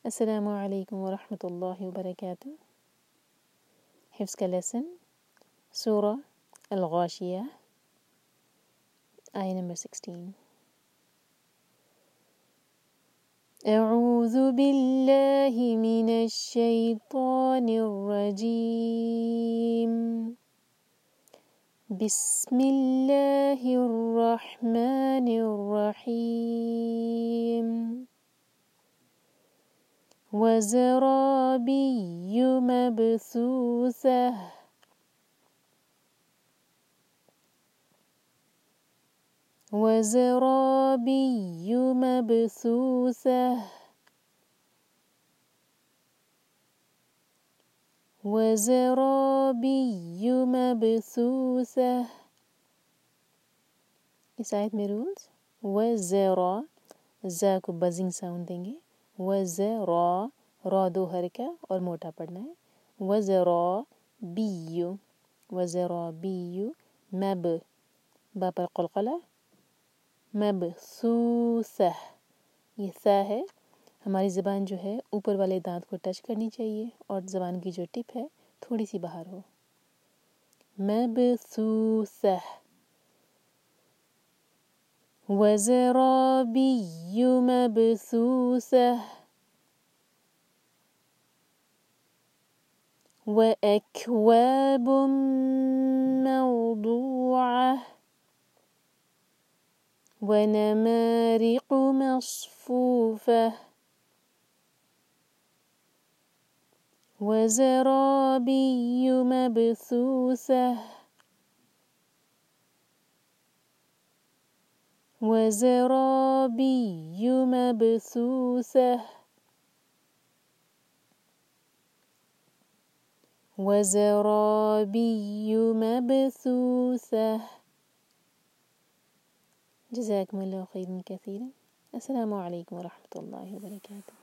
السلام علیکم ورحمۃ اللہ وبرکاتہ۔ حفظ کا لیسن سورہ الغاشیہ، آیہ نمبر 16۔ اعوذ باللہ من الشیطان الرجیم، بسم اللہ الرحمن الرحیم۔ وزرابی مبثوثہ، وزرابی مبثوثہ، وزرابی مبثوثہ۔ اس آیت میں رولز، وزرا زا کو بزنگ ساؤنڈ دیں گے، وزرا را دو حرکہ اور موٹا پڑھنا ہے، وزرابی، وزرابی مب با پر قلقلہ، مبثوثہ، یہ ثا ہے، ہماری زبان جو ہے اوپر والے دانت کو ٹچ کرنی چاہیے اور زبان کی جو ٹپ ہے تھوڑی سی باہر ہو، مبثوثہ۔ وزرابی مبثوثہ، وأكواب موضوعة، ونمارق مصفوفة، وزرابي مبثوثة، وزرابي مبثوثة، وزرابي مبثوثة۔ جزاكم الله خيرا كثيرا۔ السلام عليكم ورحمة الله وبركاته۔